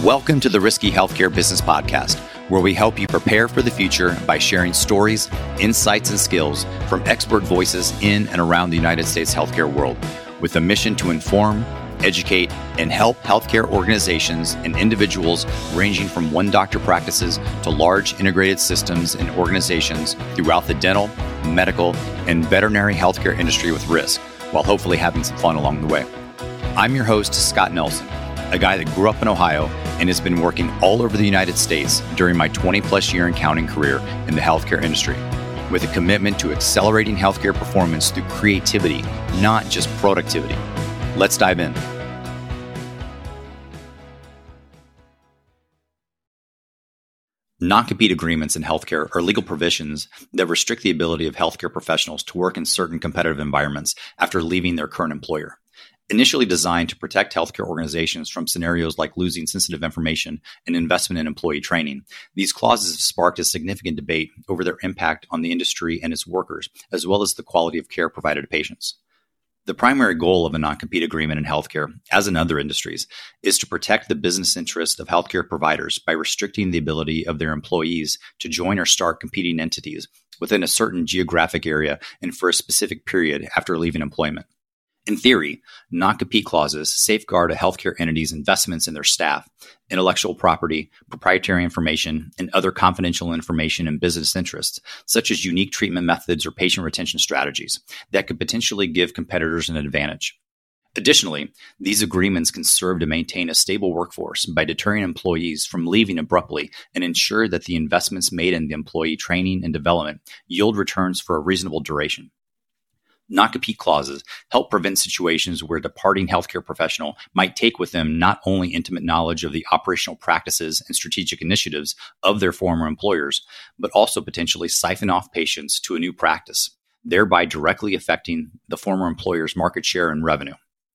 Welcome to the Risky Healthcare Business Podcast, where we help you prepare for the future by sharing stories, insights, and skills from expert voices in and around the United States healthcare world, with a mission to inform, educate, and help healthcare organizations and individuals ranging from one doctor practices to large integrated systems and organizations throughout the dental, medical, and veterinary healthcare industry with risk, while hopefully having some fun along the way. I'm your host, Scott Nelson, a guy that grew up in Ohio and has been working all over the United States during my 20-plus year and counting career in the healthcare industry, with a commitment to accelerating healthcare performance through creativity, not just productivity. Let's dive in. Non-compete agreements in healthcare are legal provisions that restrict the ability of healthcare professionals to work in certain competitive environments after leaving their current employer. Initially designed to protect healthcare organizations from scenarios like losing sensitive information and investment in employee training, these clauses have sparked a significant debate over their impact on the industry and its workers, as well as the quality of care provided to patients. The primary goal of a non-compete agreement in healthcare, as in other industries, is to protect the business interest of healthcare providers by restricting the ability of their employees to join or start competing entities within a certain geographic area and for a specific period after leaving employment. In theory, non-compete clauses safeguard a healthcare entity's investments in their staff, intellectual property, proprietary information, and other confidential information and business interests, such as unique treatment methods or patient retention strategies that could potentially give competitors an advantage. Additionally, these agreements can serve to maintain a stable workforce by deterring employees from leaving abruptly and ensure that the investments made in the employee training and development yield returns for a reasonable duration. Non-compete clauses help prevent situations where a departing healthcare professional might take with them not only intimate knowledge of the operational practices and strategic initiatives of their former employers, but also potentially siphon off patients to a new practice, thereby directly affecting the former employer's market share and revenue.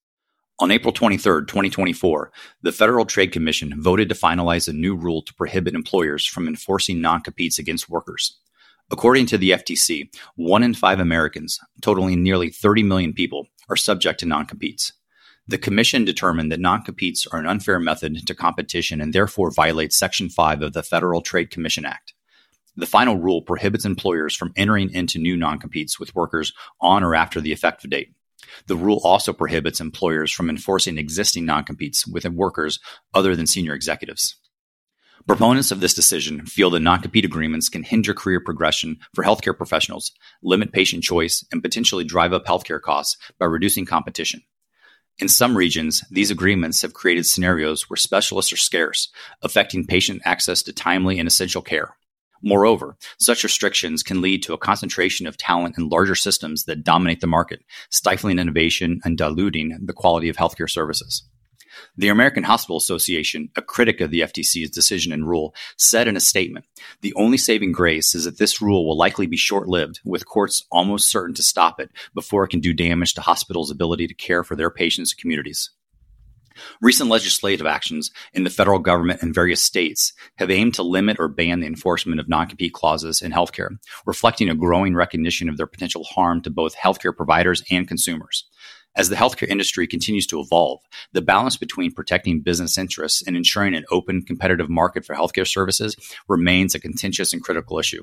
On April 23, 2024, the Federal Trade Commission voted to finalize a new rule to prohibit employers from enforcing non-competes against workers. According to the FTC, 1 in 5 Americans, totaling nearly 30 million people, are subject to non-competes. The Commission determined that non-competes are an unfair method to competition and therefore violate Section 5 of the Federal Trade Commission Act. The final rule prohibits employers from entering into new non-competes with workers on or after the effective date. The rule also prohibits employers from enforcing existing non-competes with workers other than senior executives. Proponents of this decision feel that non-compete agreements can hinder career progression for healthcare professionals, limit patient choice, and potentially drive up healthcare costs by reducing competition. In some regions, these agreements have created scenarios where specialists are scarce, affecting patient access to timely and essential care. Moreover, such restrictions can lead to a concentration of talent in larger systems that dominate the market, stifling innovation and diluting the quality of healthcare services. The American Hospital Association, a critic of the FTC's decision and rule, said in a statement, "The only saving grace is that this rule will likely be short-lived, with courts almost certain to stop it before it can do damage to hospitals' ability to care for their patients and communities." Recent legislative actions in the federal government and various states have aimed to limit or ban the enforcement of non-compete clauses in healthcare, reflecting a growing recognition of their potential harm to both healthcare providers and consumers. As the healthcare industry continues to evolve, the balance between protecting business interests and ensuring an open, competitive market for healthcare services remains a contentious and critical issue.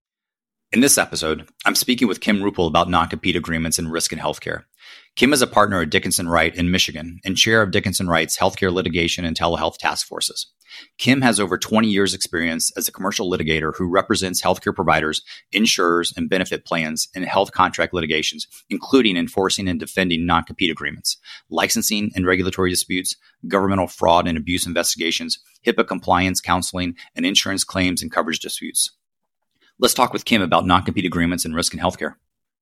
In this episode, I'm speaking with Kim Ruppel about non-compete agreements and risk in healthcare. Kim is a partner at Dickinson Wright in Michigan and chair of Dickinson Wright's Healthcare Litigation and Telehealth Task Forces. Kim has over 20 years' experience as a commercial litigator who represents healthcare providers, insurers, and benefit plans in health contract litigations, including enforcing and defending non-compete agreements, licensing and regulatory disputes, governmental fraud and abuse investigations, HIPAA compliance counseling, and insurance claims and coverage disputes. Let's talk with Kim about non-compete agreements and risk in healthcare.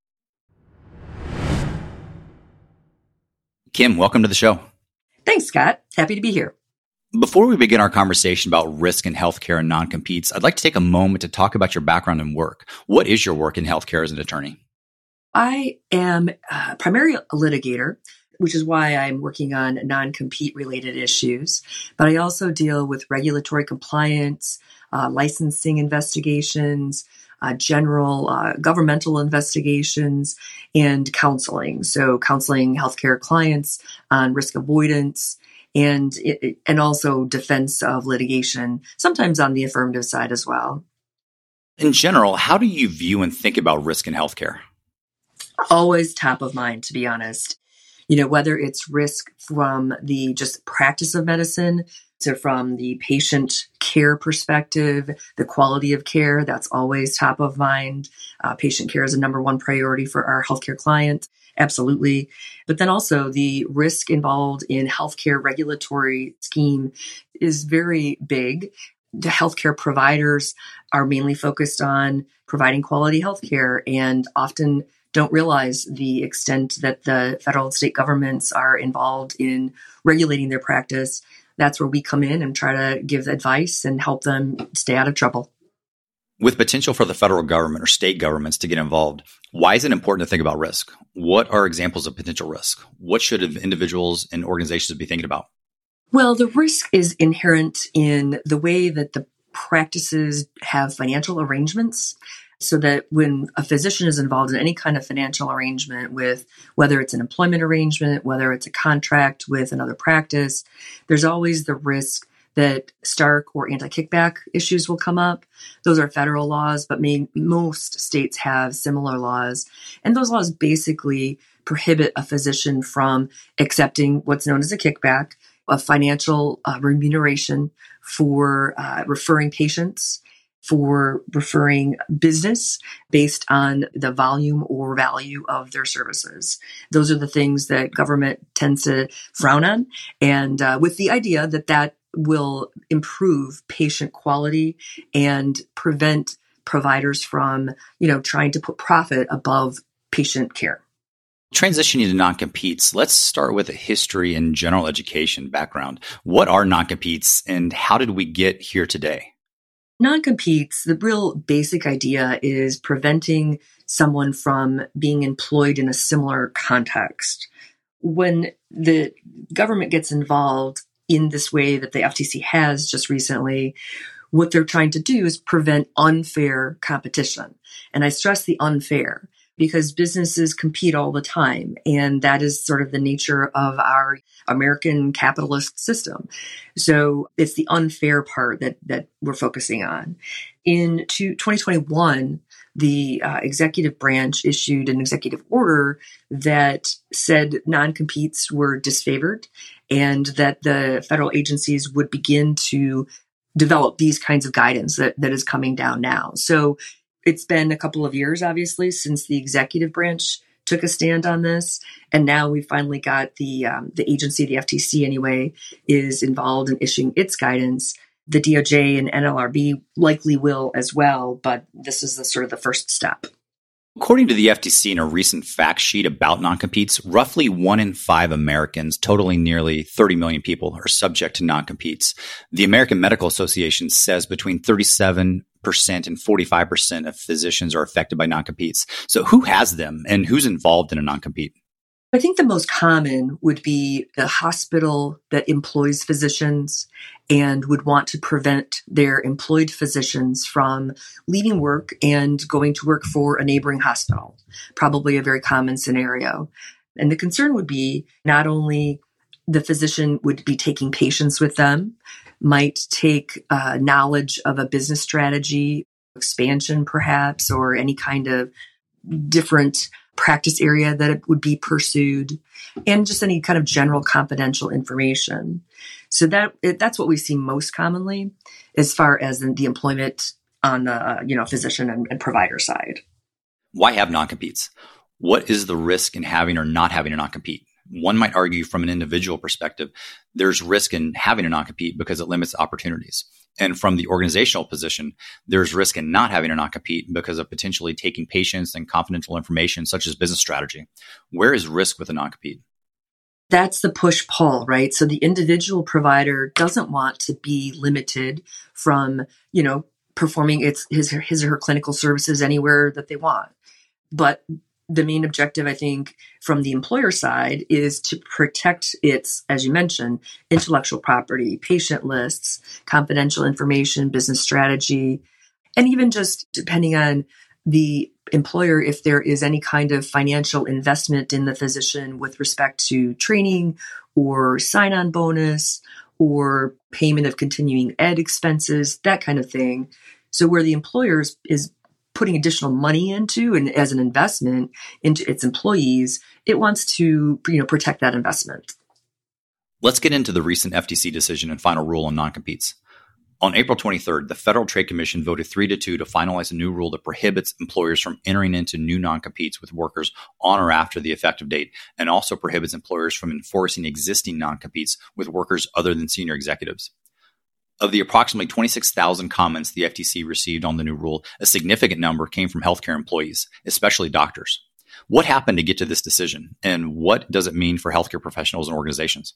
Kim, welcome to the show. Thanks, Scott. Happy to be here. Before we begin our conversation about risk in healthcare and non-competes, I'd like to take a moment to talk about your background and work. What is your work in healthcare as an attorney? I am primarily a litigator, which is why I'm working on non-compete related issues. But I also deal with regulatory compliance, licensing investigations, general governmental investigations, and counseling. So counseling healthcare clients on risk avoidance and also defense of litigation, sometimes on the affirmative side as well. In general, how do you view and think about risk in healthcare? Always top of mind, to be honest. Whether it's risk from the just practice of medicine to from the patient care perspective, the quality of care, that's always top of mind. Patient care is a number one priority for our healthcare client. Absolutely. But then also the risk involved in healthcare regulatory scheme is very big. The healthcare providers are mainly focused on providing quality healthcare and often don't realize the extent that the federal and state governments are involved in regulating their practice. That's where we come in and try to give advice and help them stay out of trouble. With potential for the federal government or state governments to get involved, why is it important to think about risk? What are examples of potential risk? What should individuals and organizations be thinking about? Well, the risk is inherent in the way that the practices have financial arrangements, so that when a physician is involved in any kind of financial arrangement with whether it's an employment arrangement, whether it's a contract with another practice, there's always the risk that Stark or anti-kickback issues will come up. Those are federal laws, but most states have similar laws. And those laws basically prohibit a physician from accepting what's known as a kickback, a financial remuneration for referring patients, for referring business based on the volume or value of their services. Those are the things that government tends to frown on, and with the idea that will improve patient quality and prevent providers from, trying to put profit above patient care. Transitioning to non-competes, let's start with a history and general education background. What are non-competes and how did we get here today? Non-competes, the real basic idea is preventing someone from being employed in a similar context. When the government gets involved in this way that the FTC has just recently, what they're trying to do is prevent unfair competition. And I stress the unfair because businesses compete all the time. And that is sort of the nature of our American capitalist system. So it's the unfair part that we're focusing on. In 2021, the executive branch issued an executive order that said non-competes were disfavored and that the federal agencies would begin to develop these kinds of guidance that is coming down now. So it's been a couple of years, obviously, since the executive branch took a stand on this. And now we finally got the agency, the FTC anyway, is involved in issuing its guidance. The DOJ and NLRB likely will as well, but this is the first step. According to the FTC in a recent fact sheet about non-competes, roughly 1 in 5 Americans, totaling nearly 30 million people, are subject to non-competes. The American Medical Association says between 37% and 45% of physicians are affected by non-competes. So who has them and who's involved in a non-compete? I think the most common would be a hospital that employs physicians and would want to prevent their employed physicians from leaving work and going to work for a neighboring hospital. Probably a very common scenario. And the concern would be not only the physician would be taking patients with them, might take knowledge of a business strategy, expansion perhaps, or any kind of different practice area that it would be pursued, and just any kind of general confidential information. So that's what we see most commonly as far as the employment on the physician and provider side. Why have non-competes? What is the risk in having or not having a non-compete? One might argue from an individual perspective, there's risk in having a non-compete because it limits opportunities. And from the organizational position, there's risk in not having a non-compete because of potentially taking patients and confidential information such as business strategy. Where is risk with a non-compete? That's the push-pull, right? So the individual provider doesn't want to be limited from, performing his or her clinical services anywhere that they want. But the main objective, I think, from the employer side is to protect its, as you mentioned, intellectual property, patient lists, confidential information, business strategy, and even just depending on the employer if there is any kind of financial investment in the physician with respect to training or sign-on bonus or payment of continuing ed expenses, that kind of thing. So where the employer is putting additional money into and as an investment into its employees, it wants to, protect that investment. Let's get into the recent FTC decision and final rule on non-competes. On April 23rd, the Federal Trade Commission voted 3-2 to finalize a new rule that prohibits employers from entering into new non-competes with workers on or after the effective date, and also prohibits employers from enforcing existing non-competes with workers other than senior executives. Of the approximately 26,000 comments the FTC received on the new rule, a significant number came from healthcare employees, especially doctors. What happened to get to this decision, and what does it mean for healthcare professionals and organizations?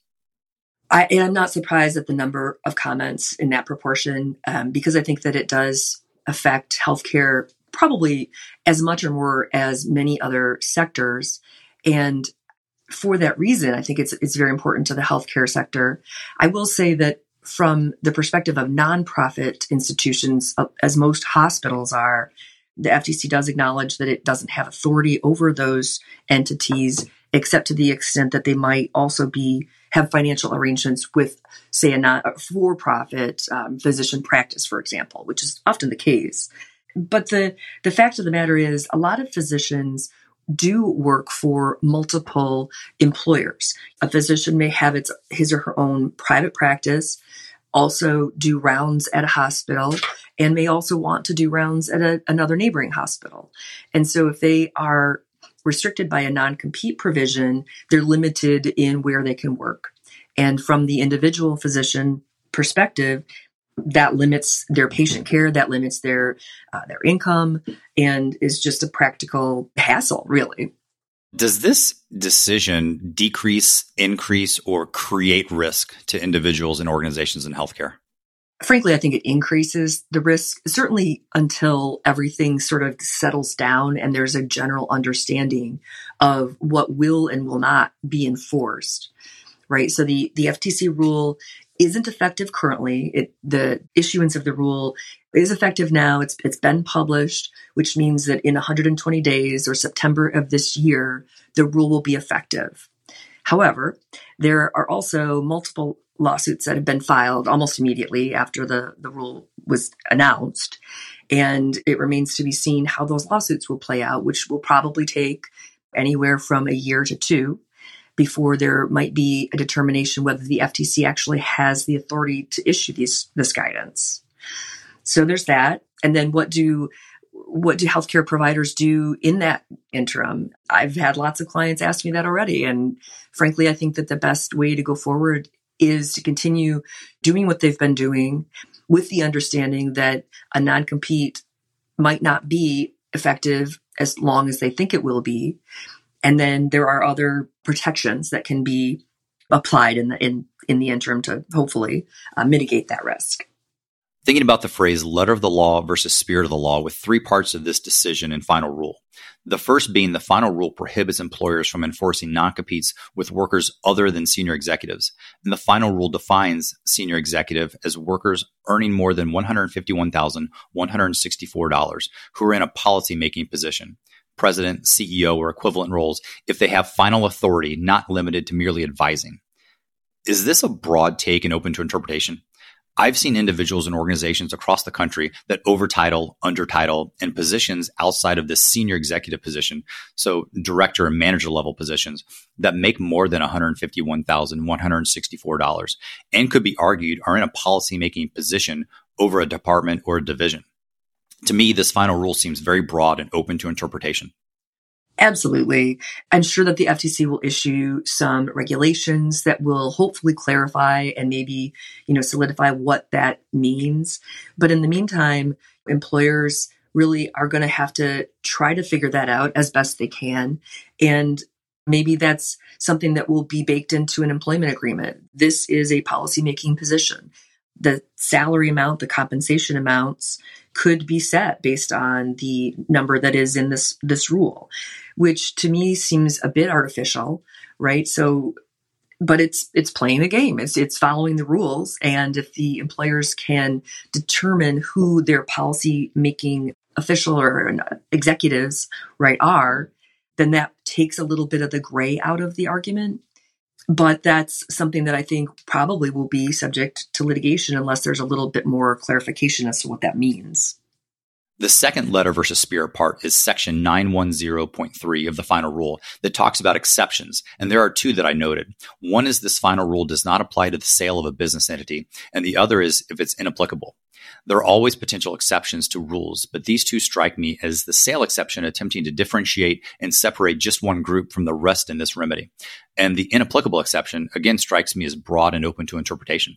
I'm not surprised at the number of comments in that proportion, because I think that it does affect healthcare probably as much or more as many other sectors. And for that reason, I think it's very important to the healthcare sector. I will say that from the perspective of nonprofit institutions, as most hospitals are, the FTC does acknowledge that it doesn't have authority over those entities, except to the extent that they might also have financial arrangements with, say, a for-profit physician practice, for example, which is often the case. But the fact of the matter is, a lot of physicians do work for multiple employers. A physician may have his or her own private practice, also do rounds at a hospital, and may also want to do rounds at another neighboring hospital. And so if they are restricted by a non-compete provision, they're limited in where they can work. And from the individual physician perspective, that limits their patient care, that limits their income, and is just a practical hassle, really. Does this decision decrease, increase, or create risk to individuals and organizations in healthcare? Frankly, I think it increases the risk, certainly until everything sort of settles down and there's a general understanding of what will and will not be enforced, right? So the FTC rule isn't effective currently. The issuance of the rule is effective now. It's been published, which means that in 120 days or September of this year, the rule will be effective. However, there are also multiple lawsuits that have been filed almost immediately after the rule was announced. And it remains to be seen how those lawsuits will play out, which will probably take anywhere from a year to 2 before there might be a determination whether the FTC actually has the authority to issue this guidance. So there's that. And then what do healthcare providers do in that interim? I've had lots of clients ask me that already. And frankly, I think that the best way to go forward is to continue doing what they've been doing with the understanding that a non-compete might not be effective as long as they think it will be. And then there are other protections that can be applied in the interim to hopefully mitigate that risk. Thinking about the phrase letter of the law versus spirit of the law with 3 parts of this decision and final rule. The first being the final rule prohibits employers from enforcing non-competes with workers other than senior executives. And the final rule defines senior executive as workers earning more than $151,164 who are in a policy-making position, president, CEO, or equivalent roles, if they have final authority not limited to merely advising. Is this a broad take and open to interpretation? I've seen individuals and organizations across the country that overtitle, undertitle, and positions outside of this senior executive position, so director and manager level positions, that make more than $151,164 and could be argued are in a policy-making position over a department or a division. To me, this final rule seems very broad and open to interpretation. Absolutely. I'm sure that the FTC will issue some regulations that will hopefully clarify and maybe, solidify what that means. But in the meantime, employers really are going to have to try to figure that out as best they can. And maybe that's something that will be baked into an employment agreement. This is a policymaking position. The salary amount, the compensation amounts could be set based on the number that is in this rule, which to me seems a bit artificial, right? So, but it's playing the game. It's following the rules. And if the employers can determine who their policy making official or executives, right, are, then that takes a little bit of the gray out of the argument. But that's something that I think probably will be subject to litigation unless there's a little bit more clarification as to what that means. The second letter versus spirit part is section 910.3 of the final rule that talks about exceptions. And there are two that I noted. One is this final rule does not apply to the sale of a business entity, and the other is if it's inapplicable. There are always potential exceptions to rules, but these two strike me as the sale exception attempting to differentiate and separate just one group from the rest in this remedy. And the inapplicable exception, again, strikes me as broad and open to interpretation.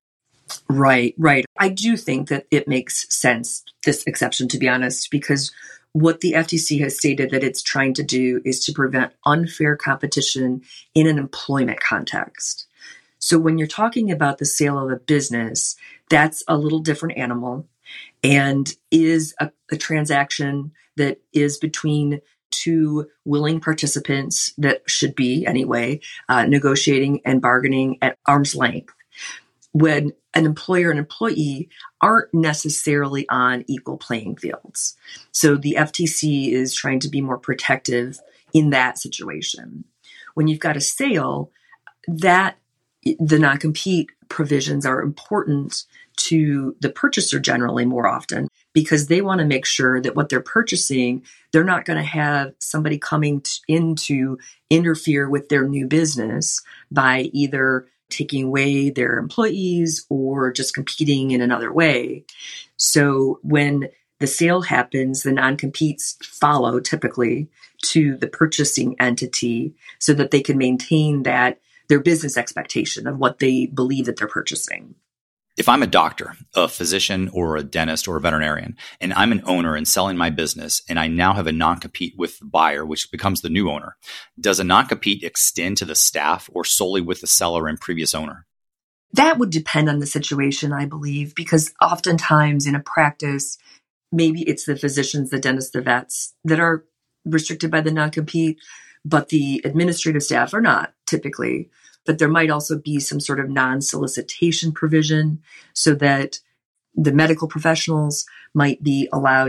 Right. I do think that it makes sense, this exception, to be honest, because what the FTC has stated that it's trying to do is to prevent unfair competition in an employment context. So when you're talking about the sale of a business, that's a little different animal and is a transaction that is between two willing participants that should be, anyway, negotiating and bargaining at arm's length. When an employer and employee aren't necessarily on equal playing fields. So the FTC is trying to be more protective in that situation. When you've got a sale, that the non-compete provisions are important to the purchaser generally more often because they want to make sure that what they're purchasing, they're not going to have somebody coming in to interfere with their new business by either taking away their employees or just competing in another way. So when the sale happens, the non-competes follow typically to the purchasing entity so that they can maintain that their business expectation of what they believe that they're purchasing. If I'm a doctor, a physician, or a dentist, or a veterinarian, and I'm an owner and selling my business, and I now have a non-compete with the buyer, which becomes the new owner, does a non-compete extend to the staff or solely with the seller and previous owner? That would depend on the situation, I believe, because oftentimes in a practice, maybe it's the physicians, the dentists, the vets that are restricted by the non-compete, but the administrative staff are not typically. But there might also be some sort of non-solicitation provision so that the medical professionals might be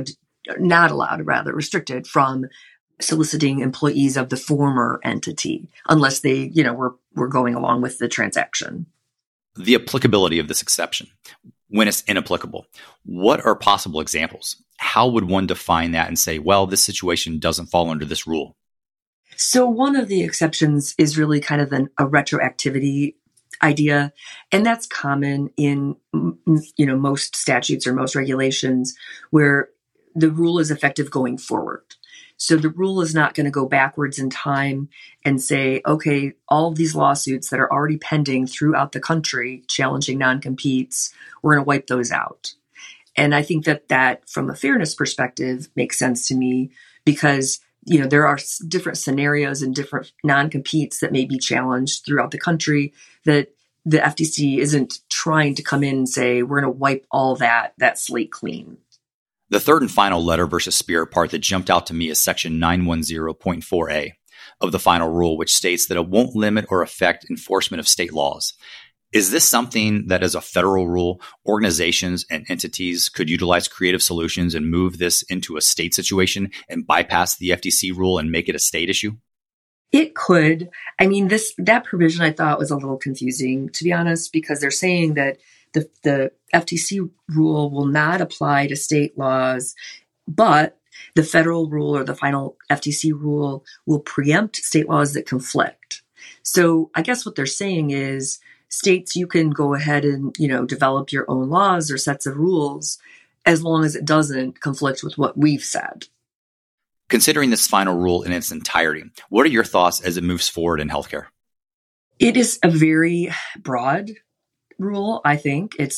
restricted from soliciting employees of the former entity unless they, were going along with the transaction. The applicability of this exception, when it's inapplicable, what are possible examples? How would one define that and say, well, this situation doesn't fall under this rule? So one of the exceptions is really kind of a retroactivity idea, and that's common in most statutes or most regulations where the rule is effective going forward. So the rule is not going to go backwards in time and say, okay, all of these lawsuits that are already pending throughout the country challenging non-competes, we're going to wipe those out. And I think that from a fairness perspective makes sense to me because there are different scenarios and different non-competes that may be challenged throughout the country that the FTC isn't trying to come in and say, we're going to wipe all that slate clean. The third and final letter versus spirit part that jumped out to me is section 910.4a of the final rule, which states that it won't limit or affect enforcement of state laws. Is this something that as a federal rule, organizations and entities could utilize creative solutions and move this into a state situation and bypass the FTC rule and make it a state issue? It could. I mean, that provision I thought was a little confusing, to be honest, because they're saying that the FTC rule will not apply to state laws, but the federal rule or the final FTC rule will preempt state laws that conflict. So I guess what they're saying is, states, you can go ahead and, develop your own laws or sets of rules as long as it doesn't conflict with what we've said. Considering this final rule in its entirety, what are your thoughts as it moves forward in healthcare? It is a very broad rule, I think. It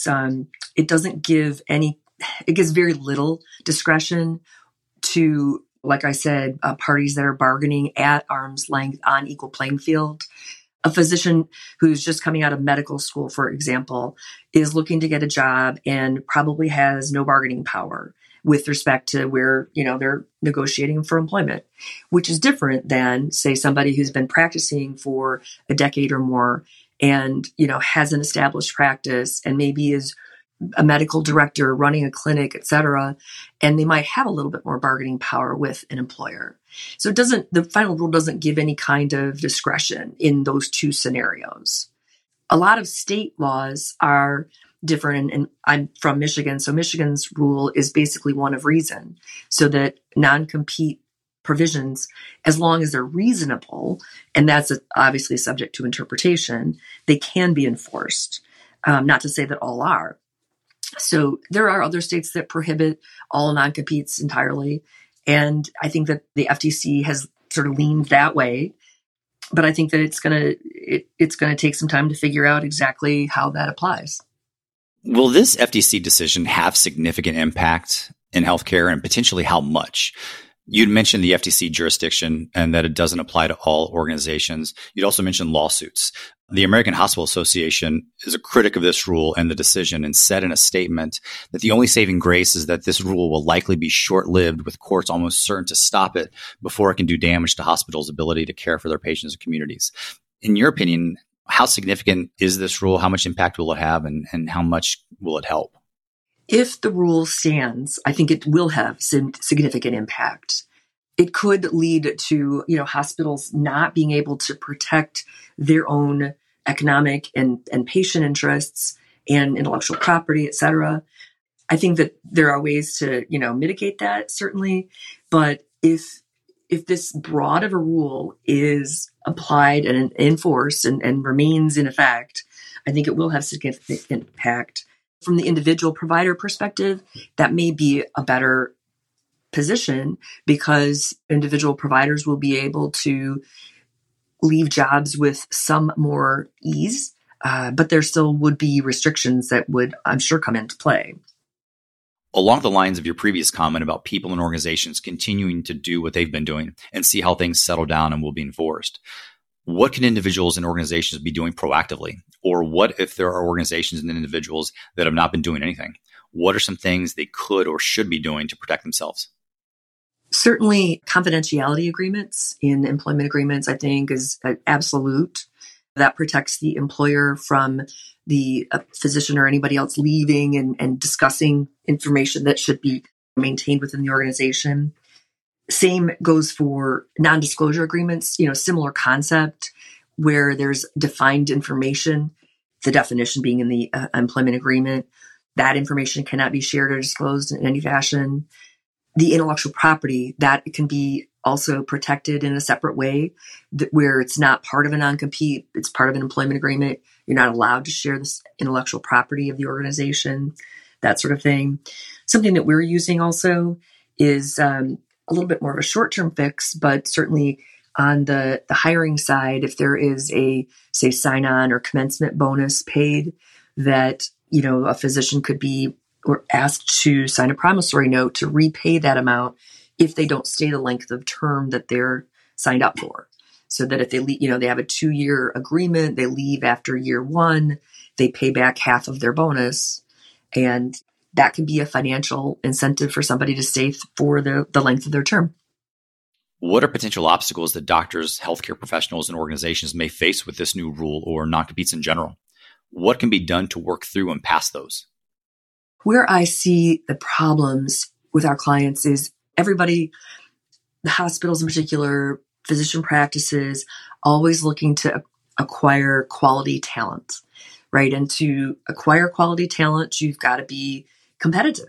gives very little discretion to, like I said, parties that are bargaining at arm's length on equal playing field. A physician who's just coming out of medical school, for example, is looking to get a job and probably has no bargaining power with respect to where, they're negotiating for employment, which is different than, say, somebody who's been practicing for a decade or more and, has an established practice and maybe is a medical director running a clinic, et cetera, and they might have a little bit more bargaining power with an employer. So the final rule doesn't give any kind of discretion in those two scenarios. A lot of state laws are different, and I'm from Michigan, so Michigan's rule is basically one of reason, so that non-compete provisions, as long as they're reasonable, and that's obviously subject to interpretation, they can be enforced. Not to say that all are. So there are other states that prohibit all non-competes entirely. And I think that the FTC has sort of leaned that way. But I think that it's going to take some time to figure out exactly how that applies. Will this FTC decision have significant impact in healthcare, and potentially how much? You'd mentioned the FTC jurisdiction and that it doesn't apply to all organizations. You'd also mentioned lawsuits. The American Hospital Association is a critic of this rule and the decision, and said in a statement that the only saving grace is that this rule will likely be short-lived, with courts almost certain to stop it before it can do damage to hospitals' ability to care for their patients and communities. In your opinion, how significant is this rule? How much impact will it have, and how much will it help? If the rule stands, I think it will have significant impact. It could lead to, hospitals not being able to protect their own economic and patient interests and intellectual property, et cetera. I think that there are ways to, mitigate that, certainly. But if this broad of a rule is applied and enforced and remains in effect, I think it will have significant impact. From the individual provider perspective, that may be a better position, because individual providers will be able to leave jobs with some more ease, but there still would be restrictions that would, I'm sure, come into play. Along the lines of your previous comment about people and organizations continuing to do what they've been doing and see how things settle down and will be enforced, what can individuals and organizations be doing proactively? Or what if there are organizations and individuals that have not been doing anything? What are some things they could or should be doing to protect themselves? Certainly, confidentiality agreements in employment agreements, I think, is absolute. That protects the employer from the physician or anybody else leaving and discussing information that should be maintained within the organization. Same goes for non-disclosure agreements, similar concept, where there's defined information, the definition being in the employment agreement. That information cannot be shared or disclosed in any fashion. The intellectual property, that can be also protected in a separate way, where it's not part of a non-compete, it's part of an employment agreement. You're not allowed to share this intellectual property of the organization, that sort of thing. Something that we're using also is a little bit more of a short-term fix, but certainly on the hiring side, if there is a, say, sign-on or commencement bonus paid, that, a physician could be asked to sign a promissory note to repay that amount if they don't stay the length of term that they're signed up for. So that if they they have a 2-year agreement, they leave after year 1, they pay back half of their bonus. And that can be a financial incentive for somebody to stay for the length of their term. What are potential obstacles that doctors, healthcare professionals, and organizations may face with this new rule or non-competes in general? What can be done to work through and pass those? Where I see the problems with our clients is everybody, the hospitals in particular, physician practices, always looking to acquire quality talent, right? And to acquire quality talent, you've got to be competitive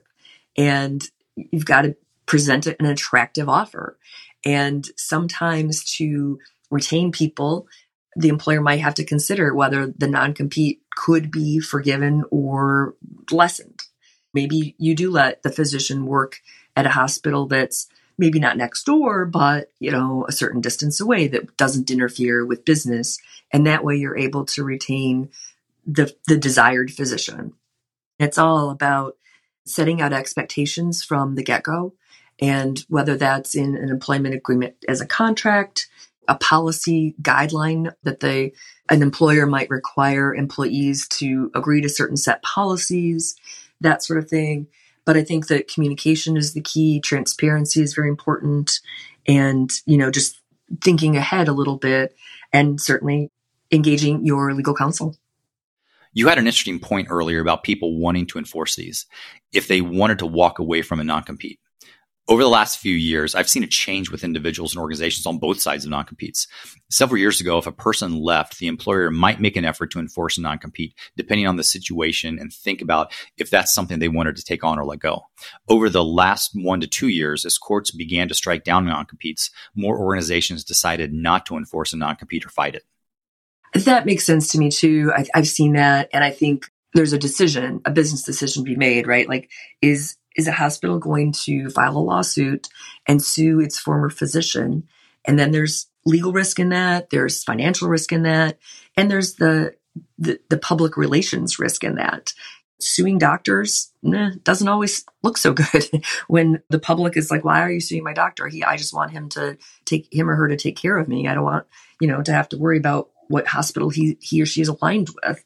and you've got to present an attractive offer. And sometimes to retain people, the employer might have to consider whether the non-compete could be forgiven or lessened. Maybe you do let the physician work at a hospital that's maybe not next door, but, a certain distance away that doesn't interfere with business. And that way you're able to retain the desired physician. It's all about setting out expectations from the get-go, and whether that's in an employment agreement as a contract, a policy guideline that an employer might require employees to agree to certain set policies, that sort of thing. But I think that communication is the key. Transparency is very important. And, just thinking ahead a little bit, and certainly engaging your legal counsel. You had an interesting point earlier about people wanting to enforce these if they wanted to walk away from a non-compete. Over the last few years, I've seen a change with individuals and organizations on both sides of non-competes. Several years ago, if a person left, the employer might make an effort to enforce a non-compete, depending on the situation, and think about if that's something they wanted to take on or let go. Over the last 1 to 2 years, as courts began to strike down non-competes, more organizations decided not to enforce a non-compete or fight it. That makes sense to me too. I've seen that, and I think there's a business decision to be made, right? Like, is a hospital going to file a lawsuit and sue its former physician? And then there's legal risk in that, there's financial risk in that, and there's the public relations risk in that. Suing doctors doesn't always look so good when the public is like, why are you suing my doctor? I just want him or her to take care of me. I don't want, to have to worry about what hospital he or she is aligned with.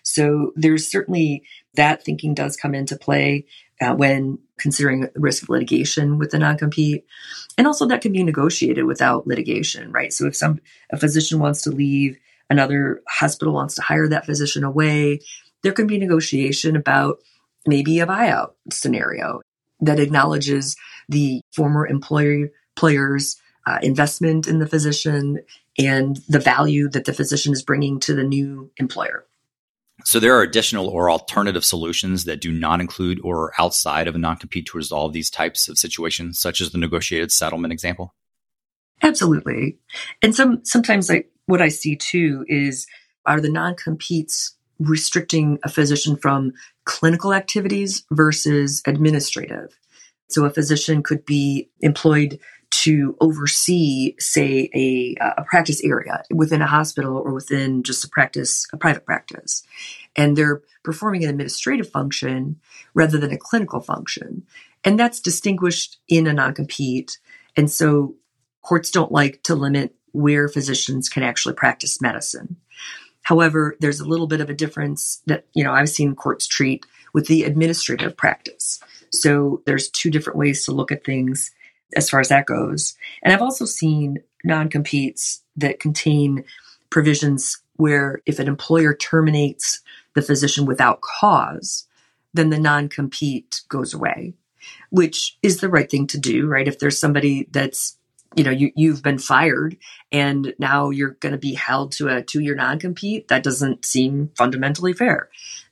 So there's certainly that thinking does come into play when considering the risk of litigation with the non-compete. And also that can be negotiated without litigation, right? So if a physician wants to leave, another hospital wants to hire that physician away, there can be negotiation about maybe a buyout scenario that acknowledges the former employer's investment in the physician and the value that the physician is bringing to the new employer. So there are additional or alternative solutions that do not include or are outside of a non-compete to resolve these types of situations, such as the negotiated settlement example? Absolutely. And sometimes what I see too are the non-competes restricting a physician from clinical activities versus administrative. So a physician could be employed to oversee, say, a practice area within a hospital or within just a private practice. And they're performing an administrative function rather than a clinical function. And that's distinguished in a non-compete. And so courts don't like to limit where physicians can actually practice medicine. However, there's a little bit of a difference that, I've seen courts treat with the administrative practice. So there's two different ways to look at things as far as that goes. And I've also seen non-competes that contain provisions where if an employer terminates the physician without cause, then the non-compete goes away, which is the right thing to do, right? If there's somebody that's, you've been fired and now you're going to be held to a 2-year non-compete, that doesn't seem fundamentally fair.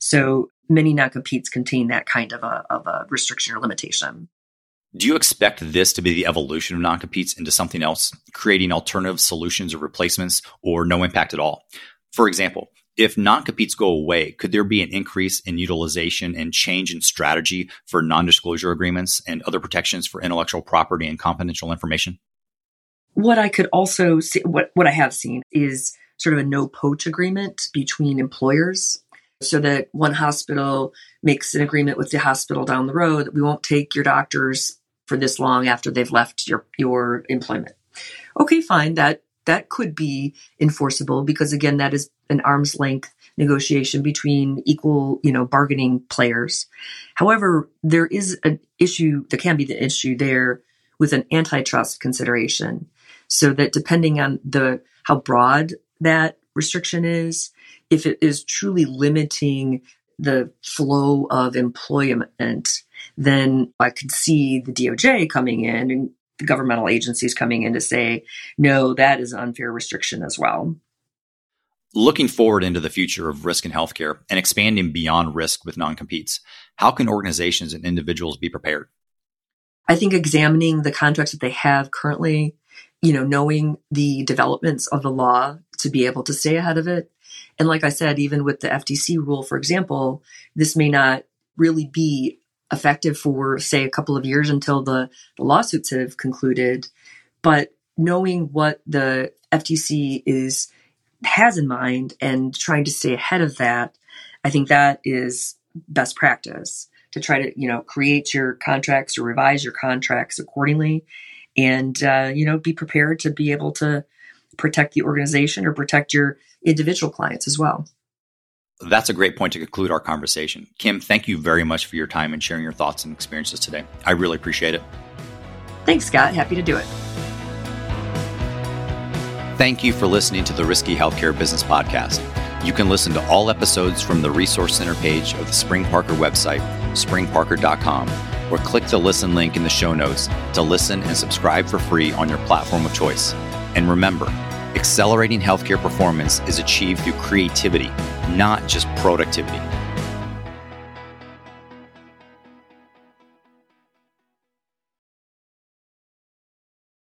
So many non-competes contain that kind of a restriction or limitation. Do you expect this to be the evolution of non-competes into something else, creating alternative solutions or replacements, or no impact at all? For example, if non-competes go away, could there be an increase in utilization and change in strategy for non-disclosure agreements and other protections for intellectual property and confidential information? What I could also see, what I have seen is sort of a no-poach agreement between employers, so that one hospital makes an agreement with the hospital down the road that we won't take your doctors for this long after they've left your employment. Okay, fine. That could be enforceable because, again, that is an arm's length negotiation between equal, bargaining players. However, there is an issue, there can be the issue there with an antitrust consideration, so that depending on how broad that restriction is, if it is truly limiting the flow of employment, then I could see the DOJ coming in and the governmental agencies coming in to say, no, that is an unfair restriction as well. Looking forward into the future of risk in healthcare and expanding beyond risk with non-competes, how can organizations and individuals be prepared? I think examining the contracts that they have currently, knowing the developments of the law to be able to stay ahead of it. And like I said, even with the FTC rule, for example, this may not really be effective for, say, a couple of years until the lawsuits have concluded. But knowing what the FTC has in mind and trying to stay ahead of that, I think that is best practice to try to, create your contracts or revise your contracts accordingly and, be prepared to be able to protect the organization or protect your individual clients as well. That's a great point to conclude our conversation. Kim, thank you very much for your time and sharing your thoughts and experiences today. I really appreciate it. Thanks, Scott. Happy to do it. Thank you for listening to the Risky Healthcare Business Podcast. You can listen to all episodes from the Resource Center page of the Spring Parker website, springparker.com, or click the listen link in the show notes to listen and subscribe for free on your platform of choice. And remember, accelerating healthcare performance is achieved through creativity, not just productivity.